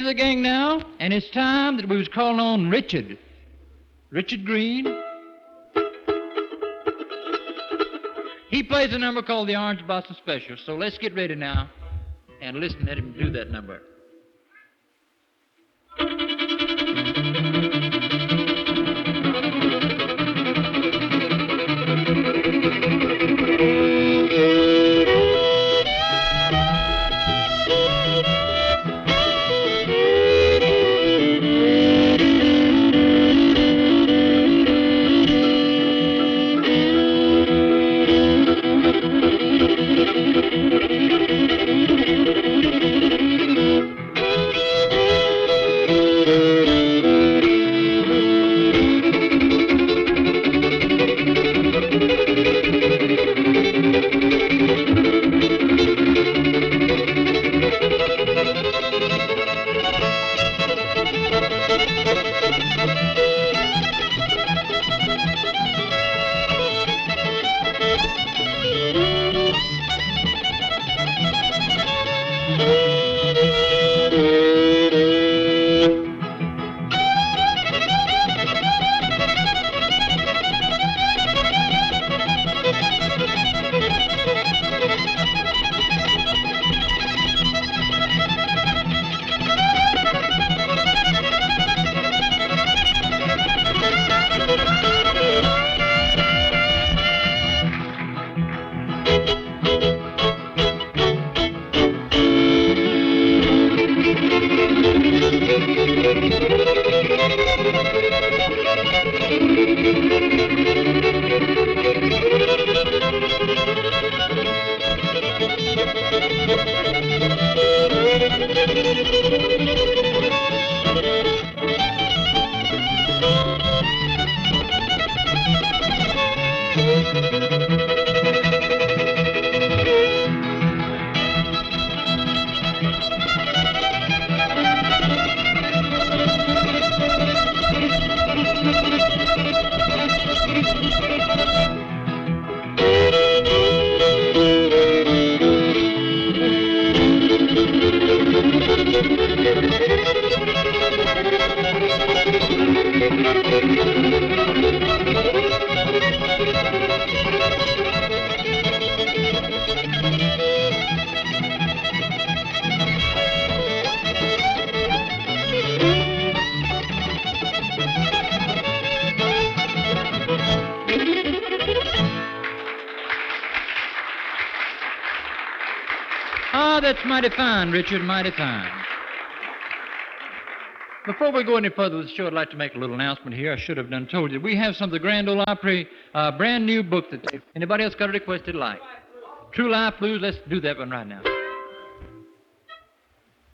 The gang now, and it's time that we was calling on Richard Green. He plays a number called the Orange Blossom Special, so let's get ready now and listen at him do that number. Ah, that's mighty fine, Richard, mighty fine. Before we go any further with the show, I'd like to make a little announcement here. I should have done told you. We have some of the Grand Ole Opry brand new book that anybody else got a request they'd like? True Life Blues, let's do that one right now.